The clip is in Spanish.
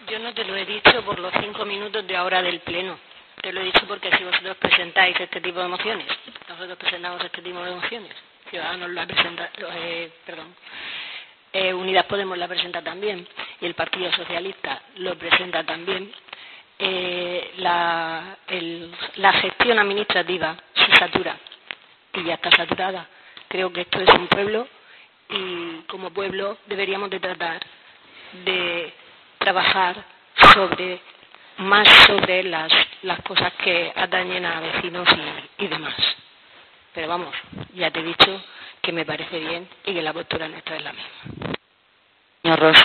Yo no te lo he dicho por los 5 minutos de ahora del pleno. Te lo he dicho porque si vosotros presentáis este tipo de mociones, nosotros presentamos este tipo de mociones, Ciudadanos la presenta, Unidas Podemos la presenta también y el Partido Socialista lo presenta también. La gestión administrativa se satura y ya está saturada. Creo que esto es un pueblo y como pueblo deberíamos de tratar de trabajar sobre las cosas que atañen a vecinos y demás. Pero vamos, ya te he dicho que me parece bien y que la postura nuestra es la misma. Señor Rosa.